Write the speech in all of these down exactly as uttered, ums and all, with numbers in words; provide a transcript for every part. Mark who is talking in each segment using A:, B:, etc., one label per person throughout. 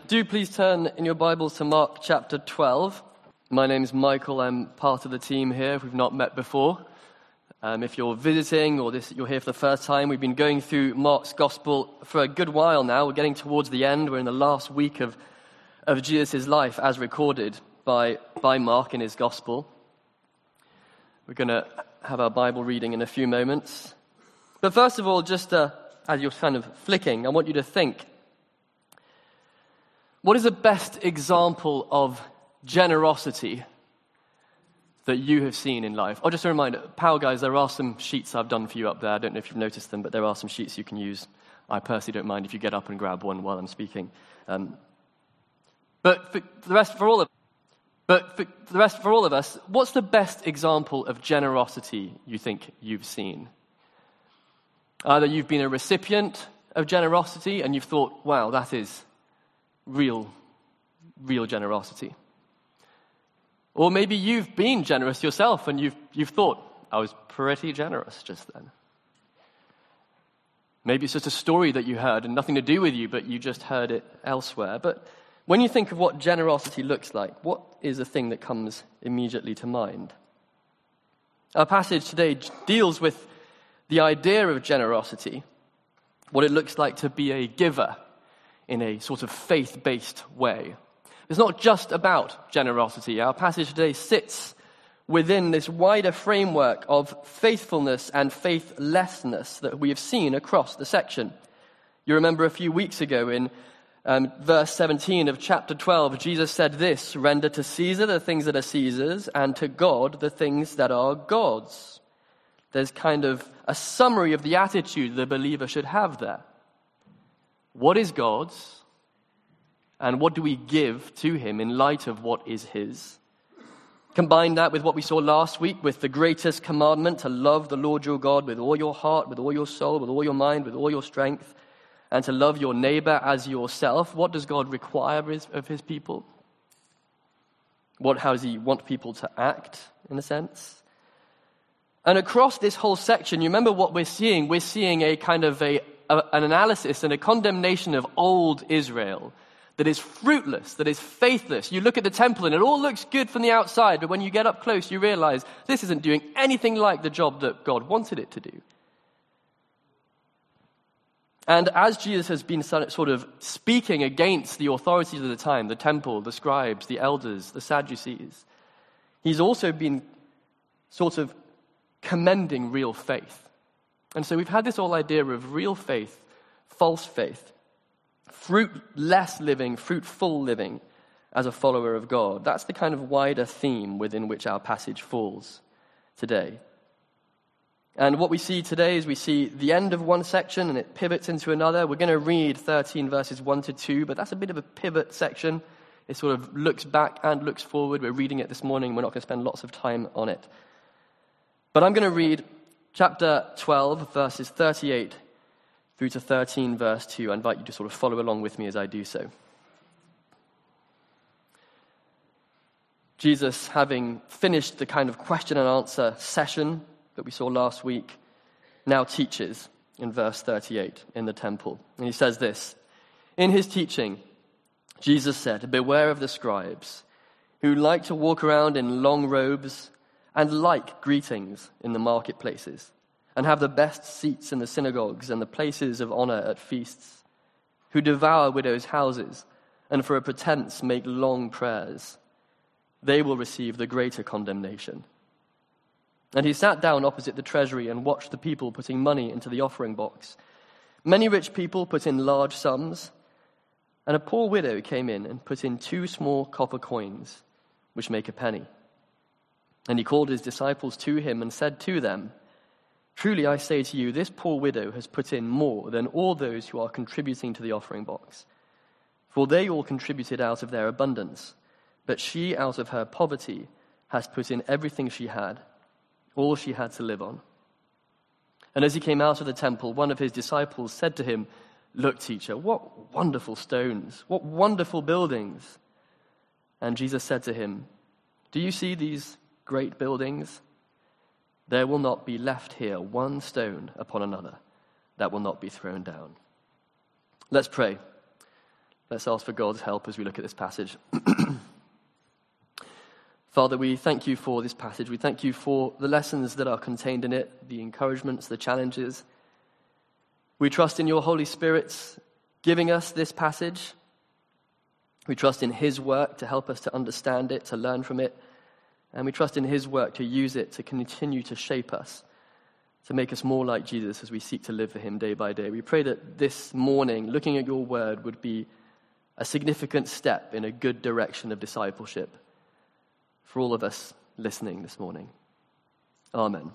A: Do please turn in your Bibles to Mark chapter twelve. My name is Michael. I'm part of the team here if we've not met before. Um, if you're visiting or this, you're here for the first time, we've been going through Mark's Gospel for a good while now. We're getting towards the end. We're in the last week of, of Jesus' life as recorded by, by Mark in his Gospel. We're going to have our Bible reading in a few moments. But first of all, just uh, as you're kind of flicking, I want you to think, what is the best example of generosity that you have seen in life? Oh, just a reminder, Power Guys, there are some sheets I've done for you up there. I don't know if you've noticed them, but there are some sheets you can use. I personally don't mind if you get up and grab one while I'm speaking. Um, but for the rest, for all of, but for the rest, for all of us, what's the best example of generosity you think you've seen? Either you've been a recipient of generosity and you've thought, wow, that is real, real generosity. Or maybe you've been generous yourself and you've you've thought, I was pretty generous just then. Maybe it's just a story that you heard and nothing to do with you, but you just heard it elsewhere. But when you think of what generosity looks like, what is the thing that comes immediately to mind? Our passage today deals with the idea of generosity, what it looks like to be a giver in a sort of faith-based way. It's not just about generosity. Our passage today sits within this wider framework of faithfulness and faithlessness that we have seen across the section. You remember a few weeks ago in um, verse seventeen of chapter twelve, Jesus said this, "Render to Caesar the things that are Caesar's, and to God the things that are God's." There's kind of a summary of the attitude the believer should have there. What is God's? And what do we give to him in light of what is his? Combine that with what we saw last week with the greatest commandment to love the Lord your God with all your heart, with all your soul, with all your mind, with all your strength, and to love your neighbor as yourself. What does God require of his people? What, how does he want people to act, in a sense? And across this whole section, you remember what we're seeing? We're seeing a kind of a, a an analysis and a condemnation of old Israel that is fruitless, that is faithless. You look at the temple and it all looks good from the outside, but when you get up close, you realize this isn't doing anything like the job that God wanted it to do. And as Jesus has been sort of speaking against the authorities of the time, the temple, the scribes, the elders, the Sadducees, he's also been sort of commending real faith. And so we've had this whole idea of real faith, false faith, fruitless living, fruitful living as a follower of God. That's the kind of wider theme within which our passage falls today. And what we see today is we see the end of one section and it pivots into another. We're going to read thirteen verses one to two, but that's a bit of a pivot section. It sort of looks back and looks forward. We're reading it this morning. We're not going to spend lots of time on it. But I'm going to read chapter twelve, verses thirty-eight through to thirteen, verse two. I invite you to sort of follow along with me as I do so. Jesus, having finished the kind of question and answer session that we saw last week, now teaches in verse thirty-eight in the temple. And he says this, "In his teaching, Jesus said, 'Beware of the scribes, who like to walk around in long robes and like greetings in the marketplaces, and have the best seats in the synagogues and the places of honor at feasts, who devour widows' houses, and for a pretense make long prayers. They will receive the greater condemnation.' And he sat down opposite the treasury and watched the people putting money into the offering box. Many rich people put in large sums, and a poor widow came in and put in two small copper coins, which make a penny. And he called his disciples to him and said to them, 'Truly I say to you, this poor widow has put in more than all those who are contributing to the offering box. For they all contributed out of their abundance, but she out of her poverty has put in everything she had, all she had to live on.' And as he came out of the temple, one of his disciples said to him, 'Look, teacher, what wonderful stones, what wonderful buildings.' And Jesus said to him, 'Do you see these great buildings? There will not be left here one stone upon another that will not be thrown down.'" Let's pray. Let's ask for God's help as we look at this passage. Father, we thank you for this passage. We thank you for the lessons that are contained in it, the encouragements, the challenges. We trust in your Holy Spirit giving us this passage. We trust in his work to help us to understand it, to learn from it. And we trust in his work to use it to continue to shape us, to make us more like Jesus as we seek to live for him day by day. We pray that this morning, looking at your word, would be a significant step in a good direction of discipleship for all of us listening this morning. Amen.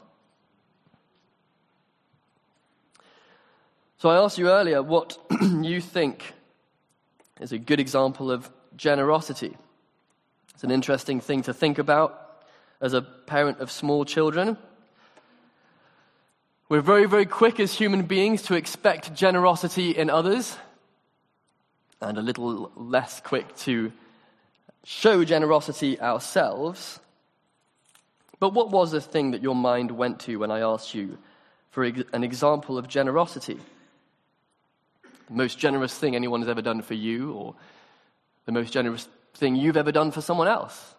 A: So I asked you earlier what you think is a good example of generosity. It's an interesting thing to think about as a parent of small children. We're very, very quick as human beings to expect generosity in others, and a little less quick to show generosity ourselves. But what was the thing that your mind went to when I asked you for an example of generosity? The most generous thing anyone has ever done for you, or the most generous thing you've ever done for someone else?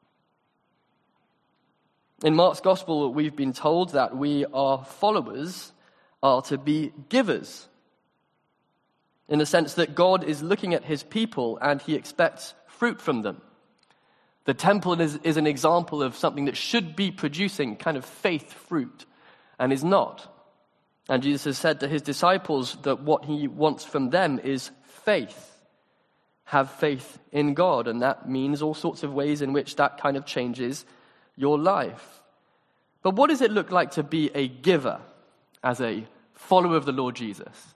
A: In Mark's Gospel, we've been told that we, our followers, are to be givers, in the sense that God is looking at his people and he expects fruit from them. The temple is, is an example of something that should be producing kind of faith fruit and is not. And Jesus has said to his disciples that what he wants from them is faith. Have faith in God, and that means all sorts of ways in which that kind of changes your life. But what does it look like to be a giver as a follower of the Lord Jesus?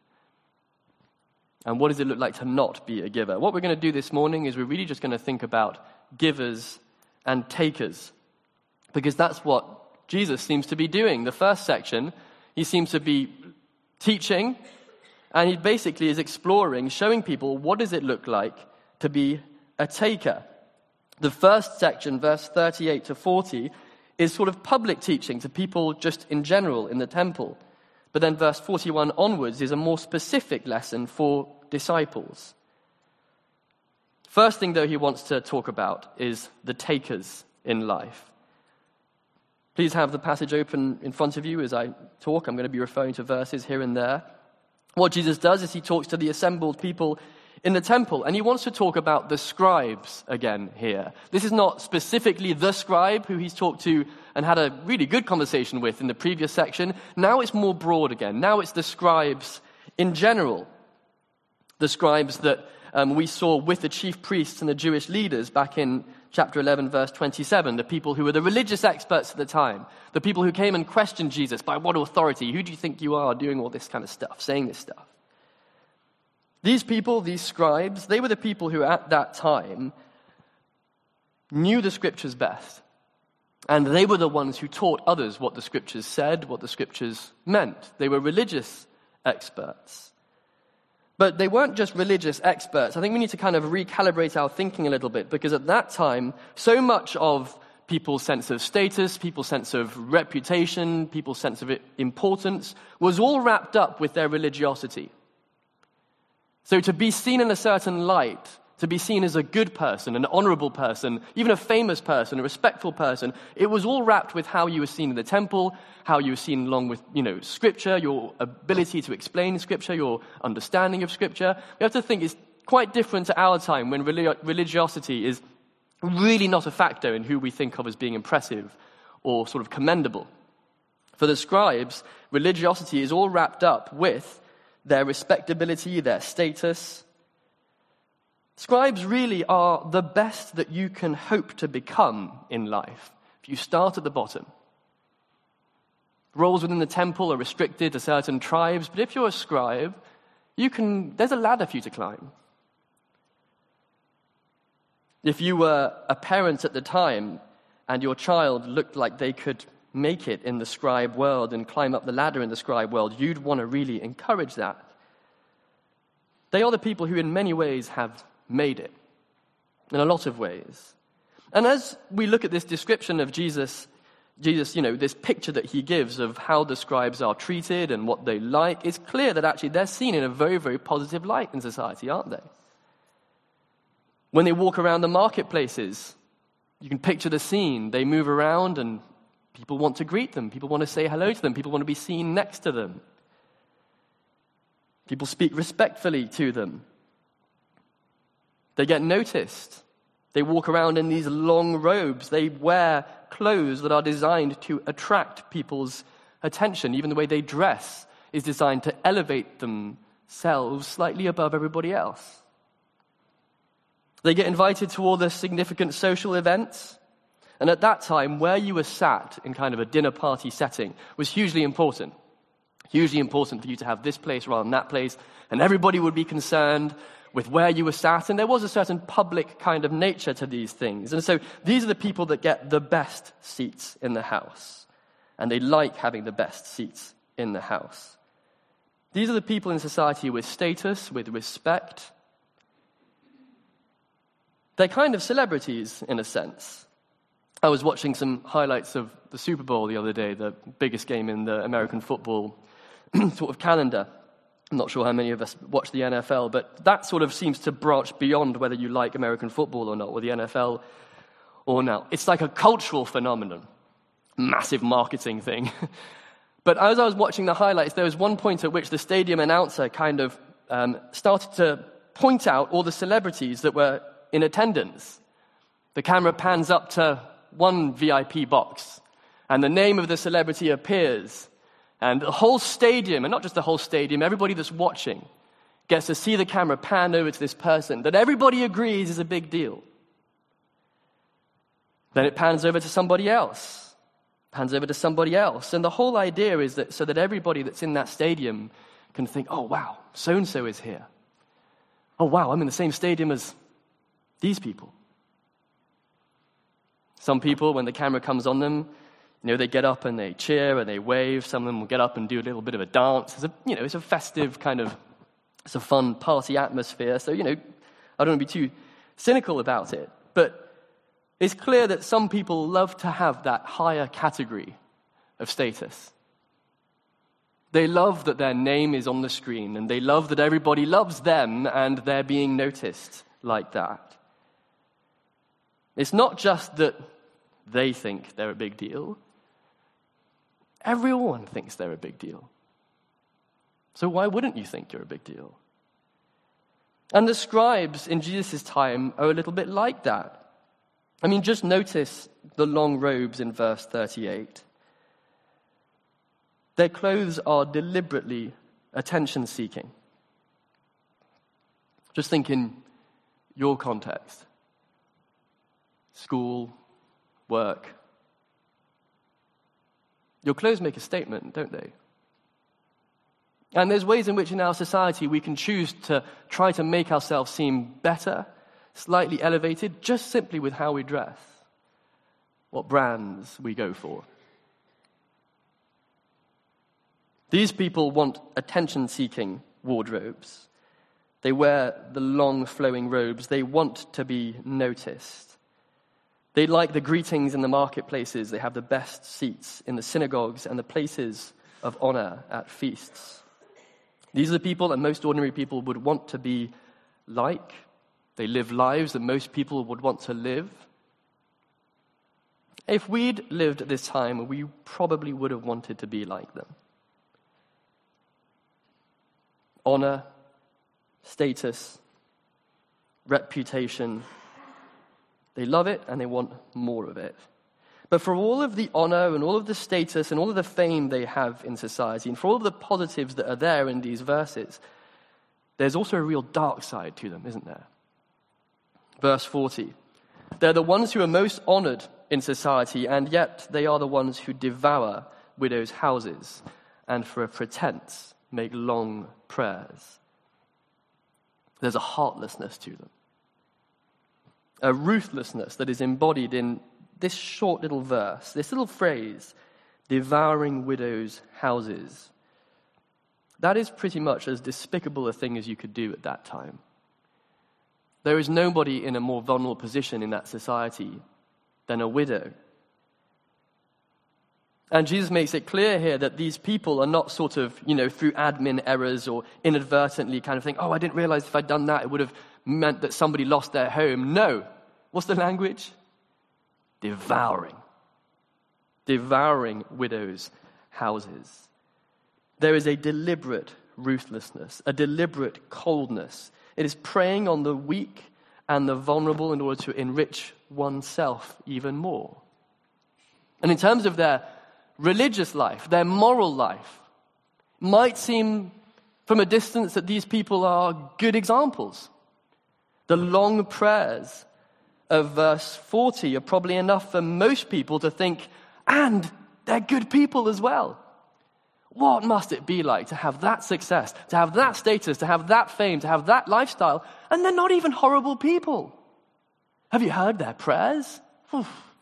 A: And what does it look like to not be a giver? What we're going to do this morning is we're really just going to think about givers and takers, because that's what Jesus seems to be doing. The first section, he seems to be teaching, and he basically is exploring, showing people what does it look like to be a taker. The first section, verse thirty-eight to forty, is sort of public teaching to people just in general in the temple. But then verse forty-one onwards is a more specific lesson for disciples. First thing, though, he wants to talk about is the takers in life. Please have the passage open in front of you as I talk. I'm going to be referring to verses here and there. What Jesus does is he talks to the assembled people in the temple, and he wants to talk about the scribes again here. This is not specifically the scribe who he's talked to and had a really good conversation with in the previous section. Now it's more broad again. Now it's the scribes in general. The scribes that um, we saw with the chief priests and the Jewish leaders back in chapter eleven, verse twenty-seven, the people who were the religious experts at the time, the people who came and questioned Jesus, by what authority? Who do you think you are doing all this kind of stuff, saying this stuff? These people, these scribes, they were the people who at that time knew the scriptures best. And they were the ones who taught others what the scriptures said, what the scriptures meant. They were religious experts. But they weren't just religious experts. I think we need to kind of recalibrate our thinking a little bit, because at that time, so much of people's sense of status, people's sense of reputation, people's sense of importance was all wrapped up with their religiosity. So to be seen in a certain light, to be seen as a good person, an honorable person, even a famous person, a respectful person, it was all wrapped with how you were seen in the temple, how you were seen along with, you know, Scripture, your ability to explain Scripture, your understanding of Scripture. We have to think it's quite different to our time when religiosity is really not a factor in who we think of as being impressive or sort of commendable. For the scribes, religiosity is all wrapped up with their respectability, their status. Scribes really are the best that you can hope to become in life if you start at the bottom. Roles within the temple are restricted to certain tribes, but if you're a scribe, you can. There's a ladder for you to climb. If you were a parent at the time and your child looked like they could make it in the scribe world and climb up the ladder in the scribe world, you'd want to really encourage that. They are the people who in many ways have made it, in a lot of ways. And as we look at this description of Jesus, Jesus, you know, this picture that he gives of how the scribes are treated and what they like, it's clear that actually they're seen in a very, very positive light in society, aren't they? When they walk around the marketplaces, you can picture the scene. They move around and people want to greet them. People want to say hello to them. People want to be seen next to them. People speak respectfully to them. They get noticed. They walk around in these long robes. They wear clothes that are designed to attract people's attention. Even the way they dress is designed to elevate themselves slightly above everybody else. They get invited to all the significant social events. And at that time, where you were sat in kind of a dinner party setting was hugely important. Hugely important for you to have this place rather than that place. And everybody would be concerned with where you were sat. And there was a certain public kind of nature to these things. And so these are the people that get the best seats in the house. And they like having the best seats in the house. These are the people in society with status, with respect. They're kind of celebrities, in a sense. I was watching some highlights of the Super Bowl the other day, the biggest game in the American football sort of calendar. I'm not sure how many of us watch the N F L, but that sort of seems to branch beyond whether you like American football or not, or the N F L or not. It's like a cultural phenomenon, massive marketing thing. But as I was watching the highlights, there was one point at which the stadium announcer kind of um, started to point out all the celebrities that were in attendance. The camera pans up to one V I P box, and the name of the celebrity appears. And the whole stadium, and not just the whole stadium, everybody that's watching gets to see the camera pan over to this person that everybody agrees is a big deal. Then it pans over to somebody else, pans over to somebody else. And the whole idea is that so that everybody that's in that stadium can think, oh, wow, so-and-so is here. Oh, wow, I'm in the same stadium as these people. Some people, when the camera comes on them, you know, they get up and they cheer and they wave. Some of them will get up and do a little bit of a dance. It's a, you know, it's a festive kind of, it's a fun party atmosphere. So, you know, I don't want to be too cynical about it. But it's clear that some people love to have that higher category of status. They love that their name is on the screen, and they love that everybody loves them and they're being noticed like that. It's not just that they think they're a big deal. Everyone thinks they're a big deal. So why wouldn't you think you're a big deal? And the scribes in Jesus' time are a little bit like that. I mean, just notice the long robes in verse thirty-eight. Their clothes are deliberately attention-seeking. Just think in your context. School, work. Your clothes make a statement, don't they? And there's ways in which in our society we can choose to try to make ourselves seem better, slightly elevated, just simply with how we dress, what brands we go for. These people want attention-seeking wardrobes. They wear the long flowing robes. They want to be noticed. They like the greetings in the marketplaces. They have the best seats in the synagogues and the places of honor at feasts. These are the people that most ordinary people would want to be like. They live lives that most people would want to live. If we'd lived at this time, we probably would have wanted to be like them. Honor, status, reputation. They love it and they want more of it. But for all of the honor and all of the status and all of the fame they have in society, and for all of the positives that are there in these verses, there's also a real dark side to them, isn't there? Verse forty. They're the ones who are most honored in society, and yet they are the ones who devour widows' houses and for a pretense make long prayers. There's a heartlessness to them. A ruthlessness that is embodied in this short little verse, this little phrase, devouring widows' houses. That is pretty much as despicable a thing as you could do at that time. There is nobody in a more vulnerable position in that society than a widow. And Jesus makes it clear here that these people are not sort of, you know, through admin errors or inadvertently kind of think, oh, I didn't realize if I'd done that, it would have meant that somebody lost their home. No. What's the language? Devouring. Devouring widows' houses. There is a deliberate ruthlessness, a deliberate coldness. It is preying on the weak and the vulnerable in order to enrich oneself even more. And in terms of their religious life, their moral life, might seem from a distance that these people are good examples. The long prayers of verse forty are probably enough for most people to think, and they're good people as well. What must it be like to have that success, to have that status, to have that fame, to have that lifestyle, and they're not even horrible people? Have you heard their prayers? Whew.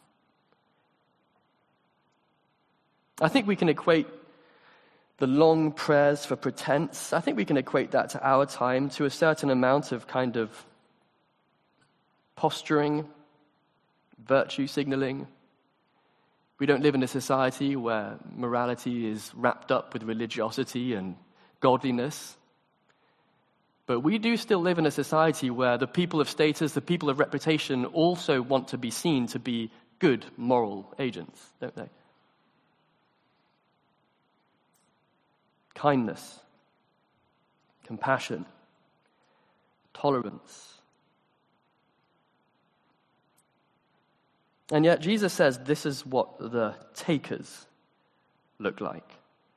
A: I think we can equate the long prayers for pretense, I think we can equate that to our time, to a certain amount of kind of posturing, virtue signaling. We don't live in a society where morality is wrapped up with religiosity and godliness. But we do still live in a society where the people of status, the people of reputation also want to be seen to be good moral agents, don't they? Kindness, compassion, tolerance. And yet Jesus says this is what the takers look like.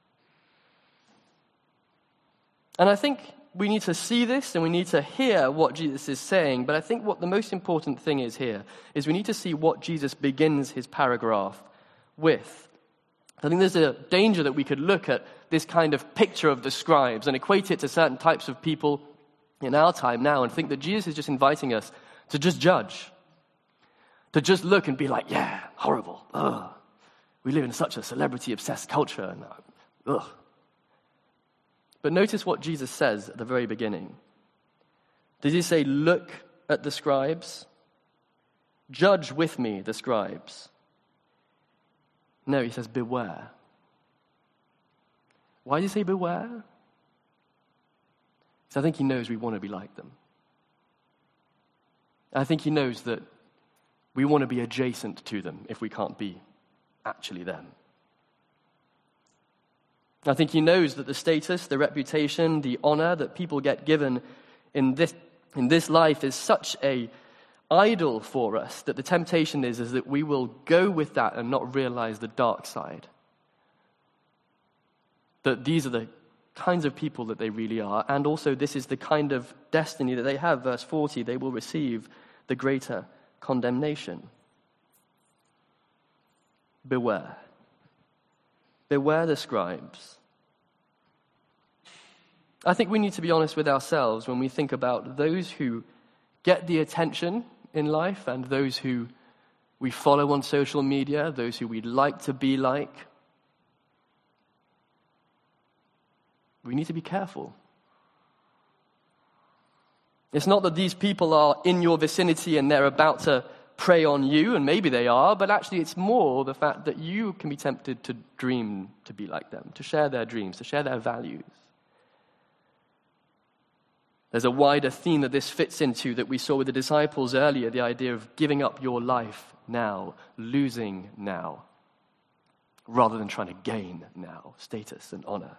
A: And I think we need to see this and we need to hear what Jesus is saying, but I think what the most important thing is here is we need to see what Jesus begins his paragraph with. I think there's a danger that we could look at this kind of picture of the scribes and equate it to certain types of people in our time now and think that Jesus is just inviting us to just judge, to just look and be like, yeah, horrible. Ugh. We live in such a celebrity-obsessed culture. And, ugh. But notice what Jesus says at the very beginning. Does he say, look at the scribes? Judge with me the scribes. No, he says, beware. Why does he say beware? Because I think he knows we want to be like them. I think he knows that we want to be adjacent to them if we can't be actually them. I think he knows that the status, the reputation, the honor that people get given in this, in this life is such a idol for us that the temptation is, is that we will go with that and not realize the dark side. That these are the kinds of people that they really are, and also this is the kind of destiny that they have. Verse forty, they will receive the greater condemnation. Beware. Beware the scribes. I think we need to be honest with ourselves when we think about those who get the attention in life and those who we follow on social media, those who we'd like to be like. We need to be careful. It's not that these people are in your vicinity and they're about to prey on you, and maybe they are, but actually it's more the fact that you can be tempted to dream to be like them, to share their dreams, to share their values. There's a wider theme that this fits into that we saw with the disciples earlier, the idea of giving up your life now, losing now, rather than trying to gain now, status and honor.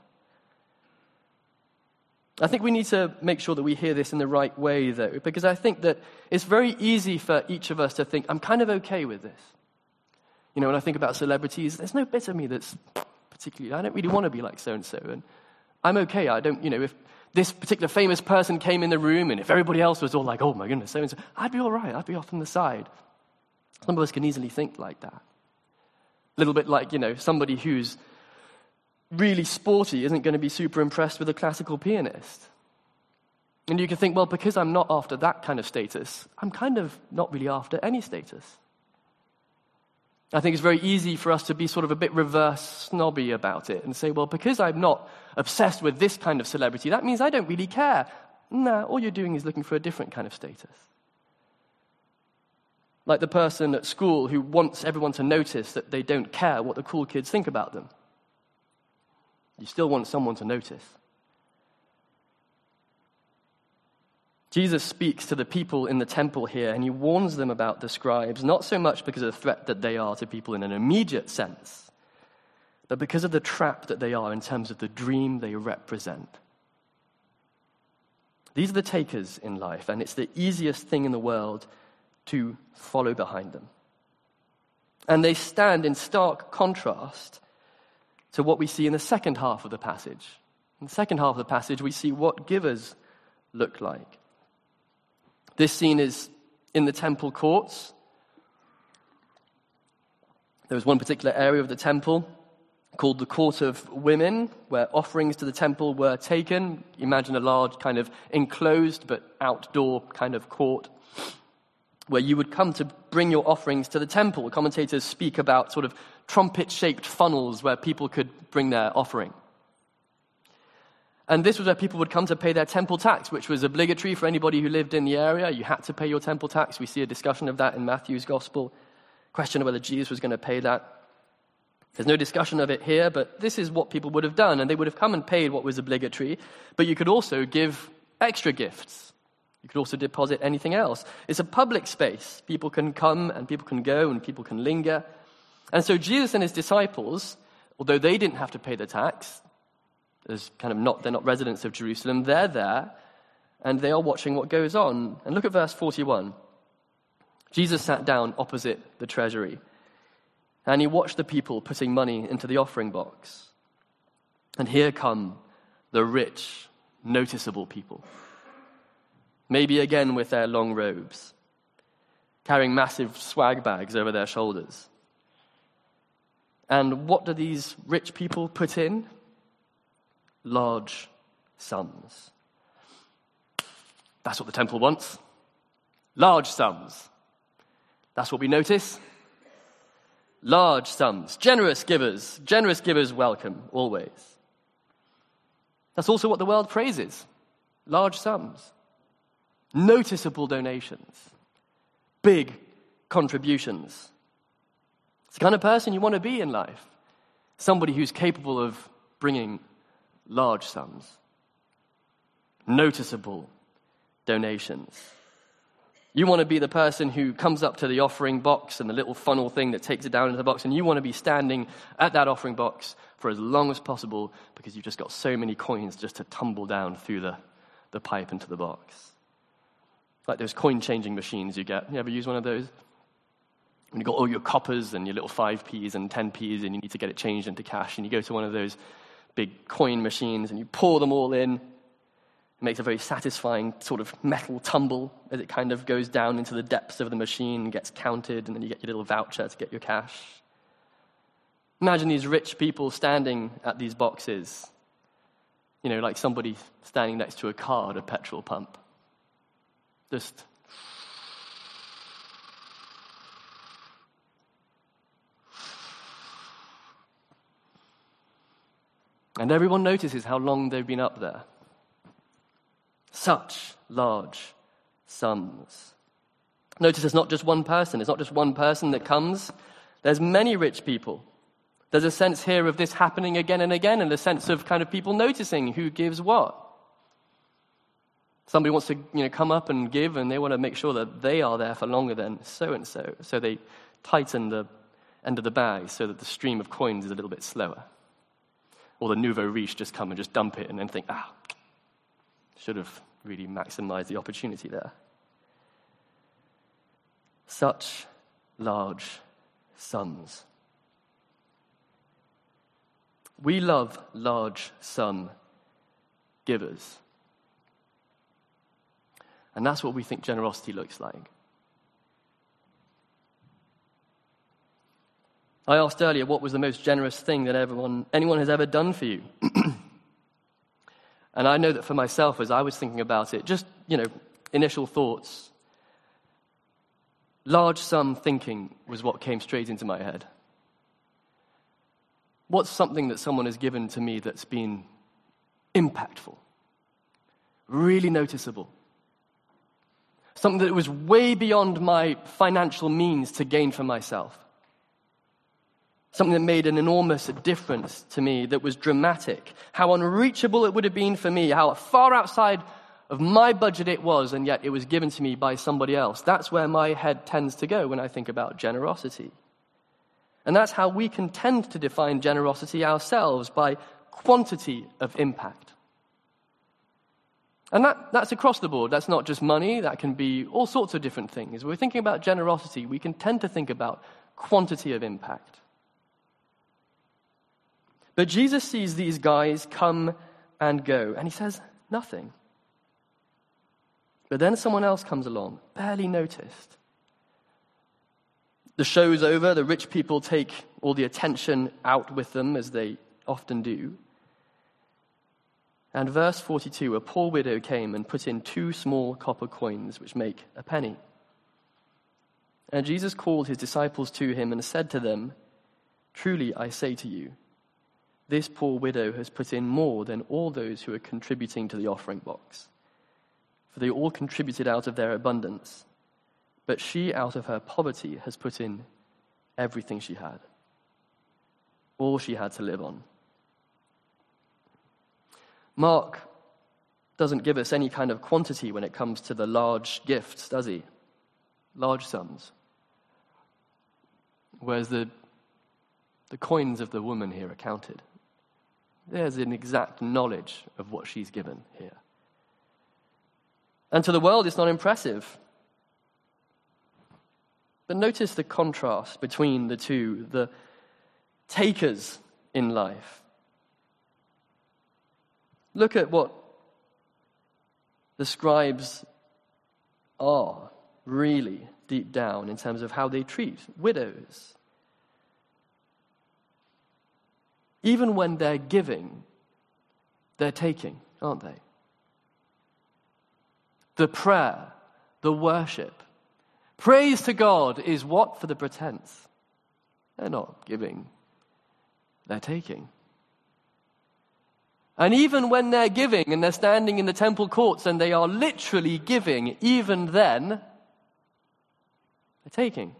A: I think we need to make sure that we hear this in the right way, though, because I think that it's very easy for each of us to think, I'm kind of okay with this. You know, when I think about celebrities, there's no bit of me that's particularly, I don't really want to be like so-and-so, and I'm okay. I don't, you know, if this particular famous person came in the room and if everybody else was all like, oh my goodness, so-and-so, I'd be all right. I'd be off on the side. Some of us can easily think like that. A little bit like, you know, somebody who's really sporty isn't going to be super impressed with a classical pianist. And you can think, well, because I'm not after that kind of status, I'm kind of not really after any status. I think it's very easy for us to be sort of a bit reverse snobby about it and say, well, because I'm not obsessed with this kind of celebrity, that means I don't really care. No, all you're doing is looking for a different kind of status. Like the person at school who wants everyone to notice that they don't care what the cool kids think about them. You still want someone to notice. Jesus speaks to the people in the temple here, and he warns them about the scribes, not so much because of the threat that they are to people in an immediate sense, but because of the trap that they are in terms of the dream they represent. These are the takers in life, and it's the easiest thing in the world to follow behind them. And they stand in stark contrast to what we see in the second half of the passage. In the second half of the passage, we see what givers look like. This scene is in the temple courts. There was one particular area of the temple called the Court of Women, where offerings to the temple were taken. Imagine a large kind of enclosed but outdoor kind of court where you would come to bring your offerings to the temple. Commentators speak about sort of trumpet-shaped funnels where people could bring their offering. And this was where people would come to pay their temple tax, which was obligatory for anybody who lived in the area. You had to pay your temple tax. We see a discussion of that in Matthew's gospel. Question of whether Jesus was going to pay that. There's no discussion of it here, but this is what people would have done. And they would have come and paid what was obligatory, but you could also give extra gifts. You could also deposit anything else. It's a public space. People can come and people can go and people can linger. And so Jesus and his disciples, although they didn't have to pay the tax, There's kind of not, they're not residents of Jerusalem. They're there, and they are watching what goes on. And look at verse forty-one. Jesus sat down opposite the treasury, and he watched the people putting money into the offering box. And here come the rich, noticeable people. Maybe again with their long robes, carrying massive swag bags over their shoulders. And what do these rich people put in? Large sums. That's what the temple wants. Large sums. That's what we notice. Large sums. Generous givers. Generous givers welcome, always. That's also what the world praises. Large sums. Noticeable donations. Big contributions. It's the kind of person you want to be in life. Somebody who's capable of bringing large sums. Noticeable donations. You want to be the person who comes up to the offering box and the little funnel thing that takes it down into the box, and you want to be standing at that offering box for as long as possible because you've just got so many coins just to tumble down through the, the pipe into the box. Like those coin-changing machines you get. You ever use one of those? When you've got all your coppers and your little five p's and ten p's and you need to get it changed into cash, and you go to one of those big coin machines and you pour them all in. It makes a very satisfying sort of metal tumble as it kind of goes down into the depths of the machine and gets counted, and then you get your little voucher to get your cash. Imagine these rich people standing at these boxes, you know, like somebody standing next to a car at a petrol pump. Just and everyone notices how long they've been up there. Such large sums. Notice it's not just one person. It's not just one person that comes. There's many rich people. There's a sense here of this happening again and again, and a sense of kind of people noticing who gives what. Somebody wants to, you know, come up and give, and they want to make sure that they are there for longer than so-and-so. So they tighten the end of the bag so that the stream of coins is a little bit slower. Or the nouveau riche just come and just dump it and then think, ah, should have really maximized the opportunity there. Such large sums. We love large sum givers. And that's what we think generosity looks like. I asked earlier, what was the most generous thing that everyone, anyone has ever done for you? And I know that for myself, as I was thinking about it, just, you know, initial thoughts, large sum thinking was what came straight into my head. What's something that someone has given to me that's been impactful, really noticeable? Something that was way beyond my financial means to gain for myself. Something that made an enormous difference to me, that was dramatic. How unreachable it would have been for me, how far outside of my budget it was, and yet it was given to me by somebody else. That's where my head tends to go when I think about generosity. And that's how we can tend to define generosity ourselves, by quantity of impact. And that, that's across the board. That's not just money. That can be all sorts of different things. When we're thinking about generosity, we can tend to think about quantity of impact. But Jesus sees these guys come and go, and he says nothing. But then someone else comes along, barely noticed. The show's over, the rich people take all the attention out with them, as they often do. And verse forty-two, a poor widow came and put in two small copper coins, which make a penny. And Jesus called his disciples to him and said to them, "Truly I say to you, this poor widow has put in more than all those who are contributing to the offering box. For they all contributed out of their abundance, but she out of her poverty has put in everything she had, all she had to live on." Mark doesn't give us any kind of quantity when it comes to the large gifts, does he? Large sums. Whereas the, the coins of the woman here are counted. There's an exact knowledge of what she's given here. And to the world, it's not impressive. But notice the contrast between the two, the takers in life. Look at what the scribes are really deep down in terms of how they treat widows. Even when they're giving, they're taking, aren't they? The prayer, the worship, praise to God is what for the pretense? They're not giving, they're taking. And even when they're giving and they're standing in the temple courts and they are literally giving, even then, they're taking.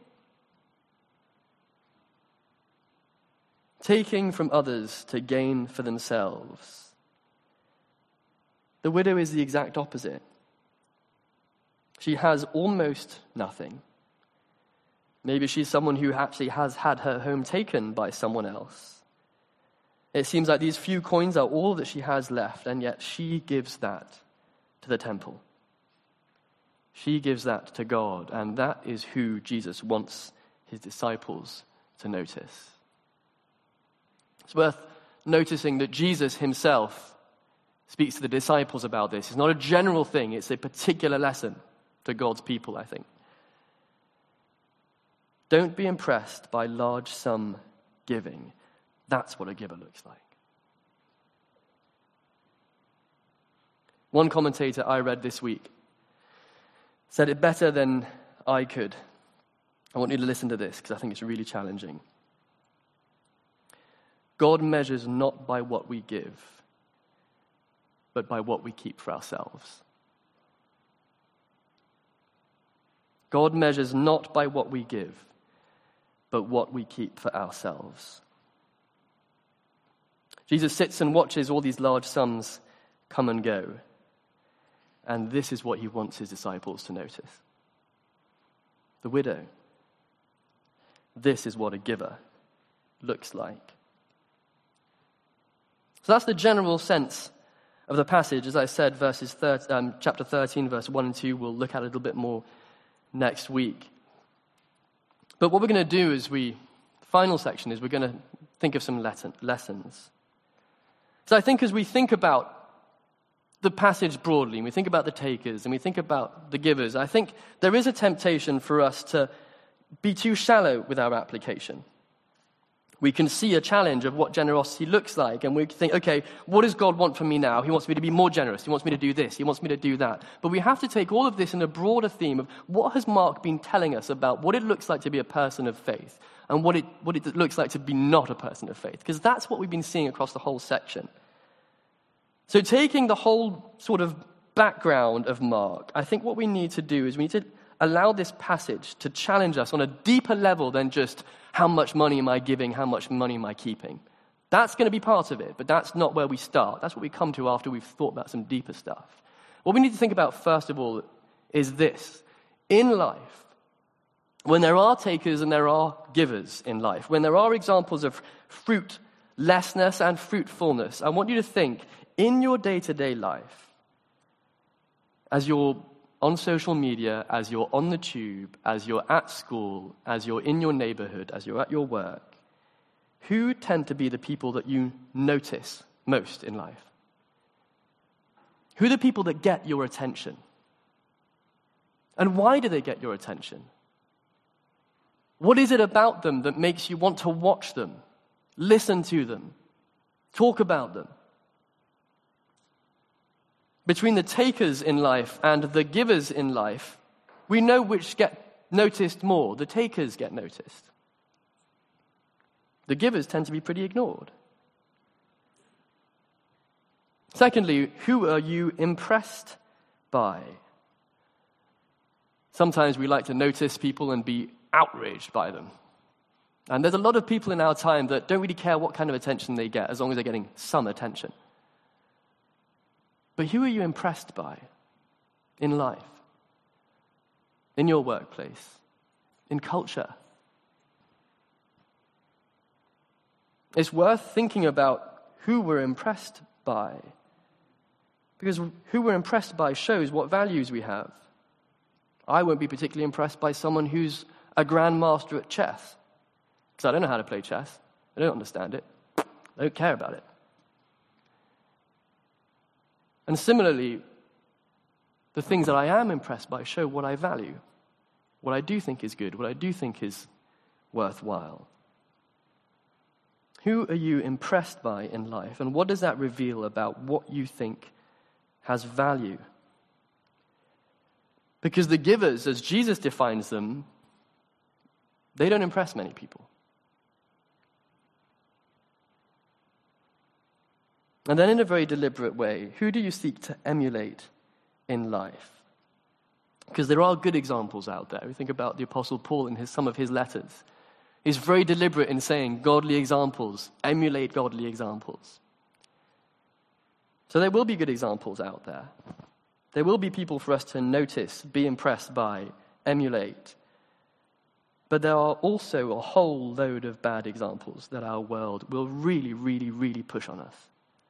A: Taking from others to gain for themselves. The widow is the exact opposite. She has almost nothing. Maybe she's someone who actually has had her home taken by someone else. It seems like these few coins are all that she has left, and yet she gives that to the temple. She gives that to God, and that is who Jesus wants his disciples to notice. It's worth noticing that Jesus himself speaks to the disciples about this. It's not a general thing, it's a particular lesson to God's people, I think. Don't be impressed by large sum giving. That's what a giver looks like. One commentator I read this week said it better than I could. I want you to listen to this because I think it's really challenging. God measures not by what we give, but by what we keep for ourselves. God measures not by what we give, but what we keep for ourselves. Jesus sits and watches all these large sums come and go. And this is what he wants his disciples to notice. The widow. This is what a giver looks like. So that's the general sense of the passage. As I said, verses thirty, um, chapter thirteen, verse one and two, we'll look at a little bit more next week. But what we're going to do is we, the final section is we're going to think of some lessons. So I think as we think about the passage broadly, and we think about the takers, and we think about the givers, I think there is a temptation for us to be too shallow with our application. We can see a challenge of what generosity looks like, and we think, okay, what does God want from me now? He wants me to be more generous. He wants me to do this. He wants me to do that. But we have to take all of this in a broader theme of what has Mark been telling us about what it looks like to be a person of faith, and what it, what it looks like to be not a person of faith, because that's what we've been seeing across the whole section. So taking the whole sort of background of Mark, I think what we need to do is we need to allow this passage to challenge us on a deeper level than just how much money am I giving, how much money am I keeping. That's going to be part of it, but that's not where we start. That's what we come to after we've thought about some deeper stuff. What we need to think about, first of all, is this. In life, when there are takers and there are givers in life, when there are examples of fruitlessness and fruitfulness, I want you to think, in your day-to-day life, as you're on social media, as you're on the tube, as you're at school, as you're in your neighborhood, as you're at your work, who tend to be the people that you notice most in life? Who are the people that get your attention? And why do they get your attention? What is it about them that makes you want to watch them, listen to them, talk about them? Between the takers in life and the givers in life, we know which get noticed more. The takers get noticed. The givers tend to be pretty ignored. Secondly, who are you impressed by? Sometimes we like to notice people and be outraged by them. And there's a lot of people in our time that don't really care what kind of attention they get, as long as they're getting some attention. But who are you impressed by in life, in your workplace, in culture? It's worth thinking about who we're impressed by, because who we're impressed by shows what values we have. I won't be particularly impressed by someone who's a grandmaster at chess, because I don't know how to play chess. I don't understand it. I don't care about it. And similarly, the things that I am impressed by show what I value, what I do think is good, what I do think is worthwhile. Who are you impressed by in life, and what does that reveal about what you think has value? Because the givers, as Jesus defines them, they don't impress many people. And then in a very deliberate way, who do you seek to emulate in life? Because there are good examples out there. We think about the Apostle Paul in his, some of his letters. He's very deliberate in saying godly examples, emulate godly examples. So there will be good examples out there. There will be people for us to notice, be impressed by, emulate. But there are also a whole load of bad examples that our world will really, really, really push on us.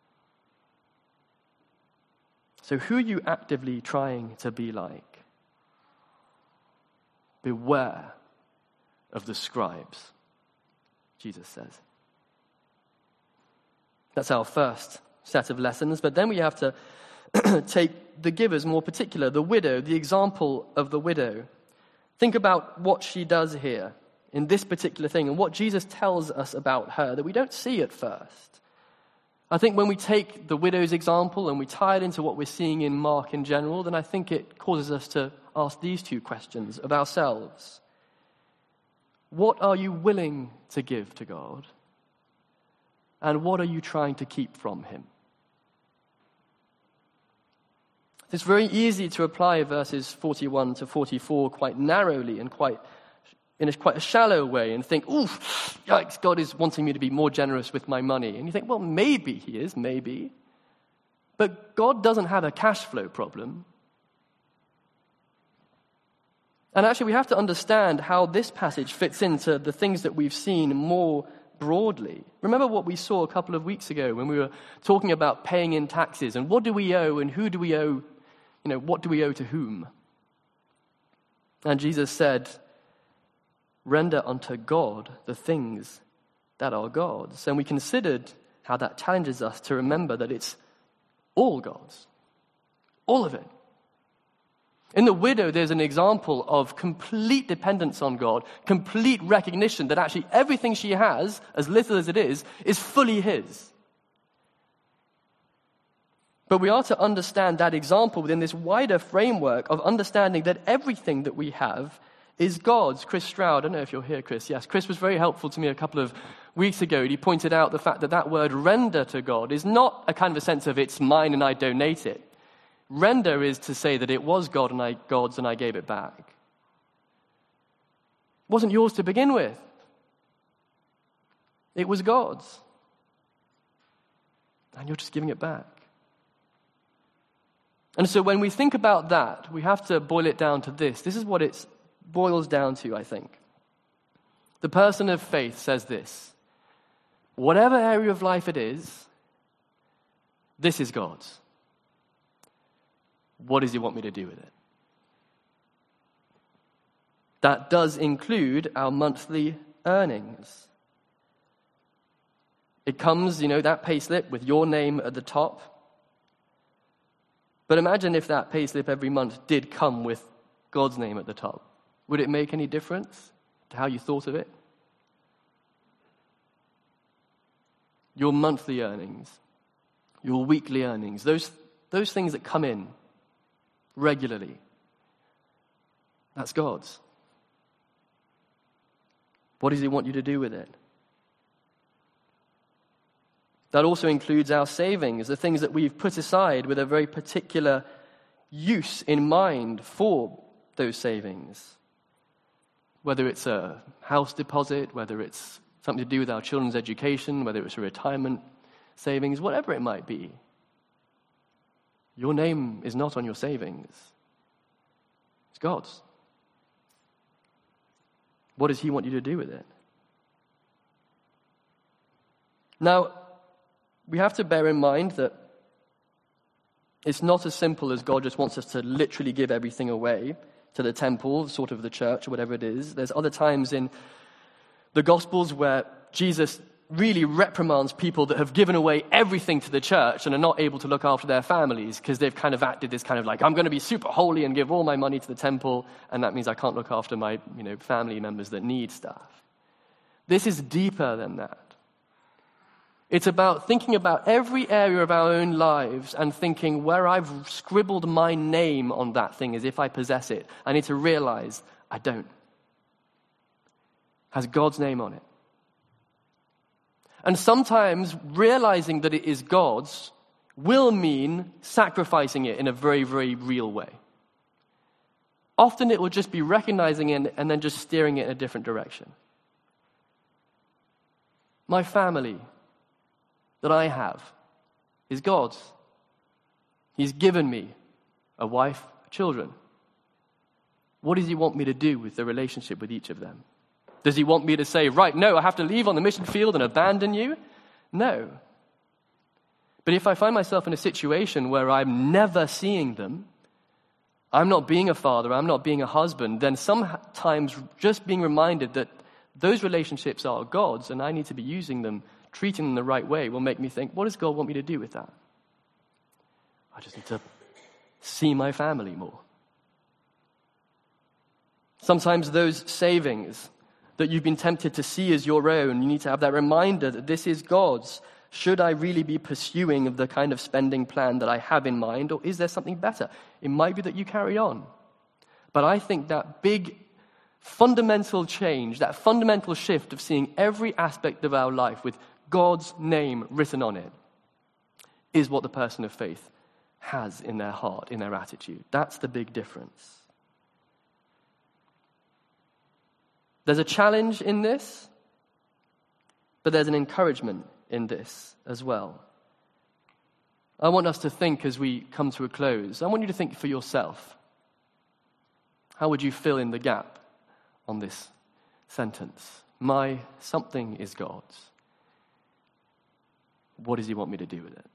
A: So who are you actively trying to be like? Beware of the scribes, Jesus says. That's our first set of lessons. But then we have to take the givers more particular, the widow, the example of the widow. Think about what she does here in this particular thing and what Jesus tells us about her that we don't see at first. I think when we take the widow's example and we tie it into what we're seeing in Mark in general, then I think it causes us to ask these two questions of ourselves. What are you willing to give to God? And what are you trying to keep from him? It's very easy to apply verses forty-one to forty-four quite narrowly and quite in a, quite a shallow way and think, oof, yikes, God is wanting me to be more generous with my money. And you think, well, maybe he is, maybe. But God doesn't have a cash flow problem. And actually, we have to understand how this passage fits into the things that we've seen more broadly. Remember what we saw a couple of weeks ago when we were talking about paying in taxes and what do we owe and who do we owe, you know, what do we owe to whom? And Jesus said, render unto God the things that are God's. And we considered how that challenges us to remember that it's all God's. All of it. In the widow, there's an example of complete dependence on God, complete recognition that actually everything she has, as little as it is, is fully his. But we are to understand that example within this wider framework of understanding that everything that we have is God's. Chris Stroud, I don't know if you're here, Chris. Yes, Chris was very helpful to me a couple of weeks ago. He pointed out the fact that that word render to God is not a kind of a sense of it's mine and I donate it. Render is to say that it was God and I, God's and I gave it back. It wasn't yours to begin with. It was God's. And you're just giving it back. And so when we think about that, we have to boil it down to this. This is what it boils down to, I think. The person of faith says this: whatever area of life it is, this is God's. What does he want me to do with it? That does include our monthly earnings. It comes, you know, that payslip with your name at the top. But imagine if that payslip every month did come with God's name at the top. Would it make any difference to how you thought of it? Your monthly earnings, your weekly earnings, those, those things that come in regularly, that's God's. What does he want you to do with it? That also includes our savings, the things that we've put aside with a very particular use in mind for those savings. Whether it's a house deposit, whether it's something to do with our children's education, whether it's a retirement savings, whatever it might be. Your name is not on your savings. It's God's. What does he want you to do with it? Now, we have to bear in mind that it's not as simple as God just wants us to literally give everything away to the temple, sort of the church, or whatever it is. There's other times in the Gospels where Jesus really reprimands people that have given away everything to the church and are not able to look after their families because they've kind of acted this kind of like, I'm going to be super holy and give all my money to the temple, and that means I can't look after my, you know, family members that need stuff. This is deeper than that. It's about thinking about every area of our own lives and thinking where I've scribbled my name on that thing as if I possess it. I need to realize I don't. Has God's name on it. And sometimes realizing that it is God's will mean sacrificing it in a very, very real way. Often it will just be recognizing it and then just steering it in a different direction. My family that I have is God's. He's given me a wife, children. What does he want me to do with the relationship with each of them? Does he want me to say, right, no, I have to leave on the mission field and abandon you? No. But if I find myself in a situation where I'm never seeing them, I'm not being a father, I'm not being a husband, then sometimes just being reminded that those relationships are God's and I need to be using them, treating them the right way, will make me think, what does God want me to do with that? I just need to see my family more. Sometimes those savings that you've been tempted to see as your own, you need to have that reminder that this is God's. Should I really be pursuing the kind of spending plan that I have in mind, or is there something better? It might be that you carry on. But I think that big fundamental change, that fundamental shift of seeing every aspect of our life with God's name written on it, is what the person of faith has in their heart, in their attitude. That's the big difference. There's a challenge in this, but there's an encouragement in this as well. I want us to think as we come to a close. I want you to think for yourself. How would you fill in the gap on this sentence? My something is God's. What does he want me to do with it?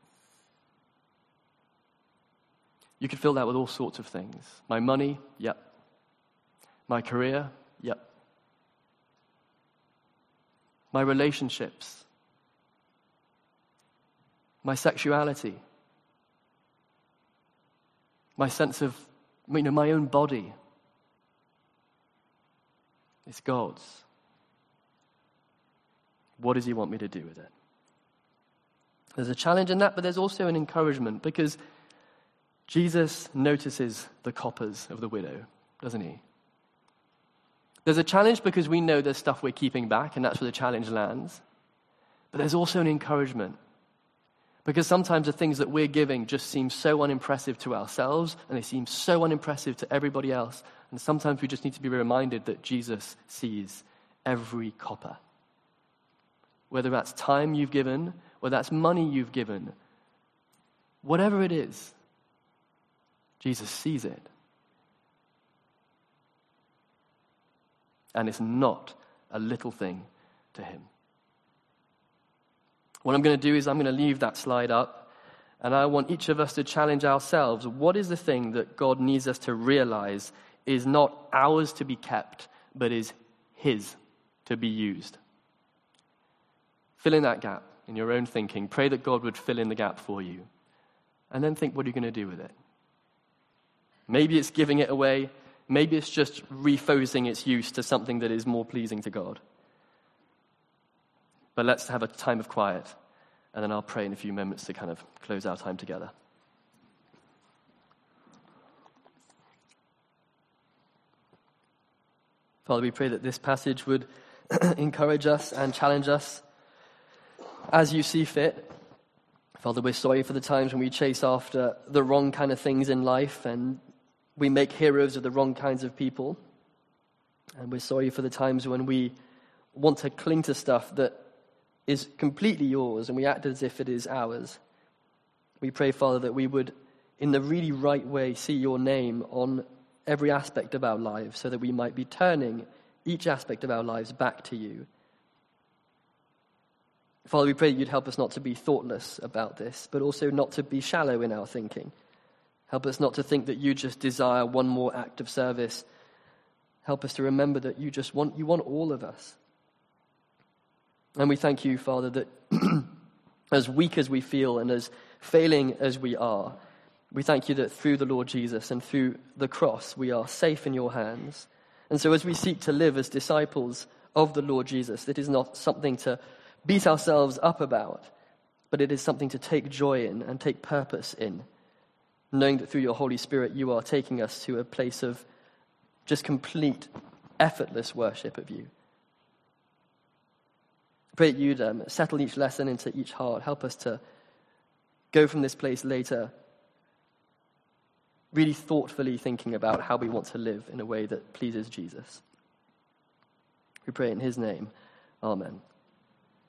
A: You could fill that with all sorts of things. My money, yep. My career, yep. My relationships, my sexuality, my sense of, you know, my own body. It's God's. What does he want me to do with it? There's a challenge in that, but there's also an encouragement, because Jesus notices the coppers of the widow, doesn't he? There's a challenge because we know there's stuff we're keeping back, and that's where the challenge lands. But there's also an encouragement, because sometimes the things that we're giving just seem so unimpressive to ourselves, and they seem so unimpressive to everybody else. And sometimes we just need to be reminded that Jesus sees every copper. Whether that's time you've given, whether that's money you've given, whatever it is, Jesus sees it. And it's not a little thing to him. What I'm going to do is I'm going to leave that slide up, and I want each of us to challenge ourselves. What is the thing that God needs us to realize is not ours to be kept, but is his to be used? Fill in that gap in your own thinking. Pray that God would fill in the gap for you. And then think, what are you going to do with it? Maybe it's giving it away. Maybe it's just refocusing its use to something that is more pleasing to God. But let's have a time of quiet, and then I'll pray in a few moments to kind of close our time together. Father, we pray that this passage would encourage us and challenge us as you see fit. Father, we're sorry for the times when we chase after the wrong kind of things in life and we make heroes of the wrong kinds of people. And we're sorry for the times when we want to cling to stuff that is completely yours and we act as if it is ours. We pray, Father, that we would, in the really right way, see your name on every aspect of our lives so that we might be turning each aspect of our lives back to you. Father, we pray that you'd help us not to be thoughtless about this, but also not to be shallow in our thinking. Help us not to think that you just desire one more act of service. Help us to remember that you just want, you want all of us. And we thank you, Father, that as weak as we feel and as failing as we are, we thank you that through the Lord Jesus and through the cross, we are safe in your hands. And so as we seek to live as disciples of the Lord Jesus, it is not something to beat ourselves up about, but it is something to take joy in and take purpose in, knowing that through your Holy Spirit, you are taking us to a place of just complete, effortless worship of you. I pray that you'd um, settle each lesson into each heart. Help us to go from this place later really thoughtfully thinking about how we want to live in a way that pleases Jesus. We pray in his name. Amen.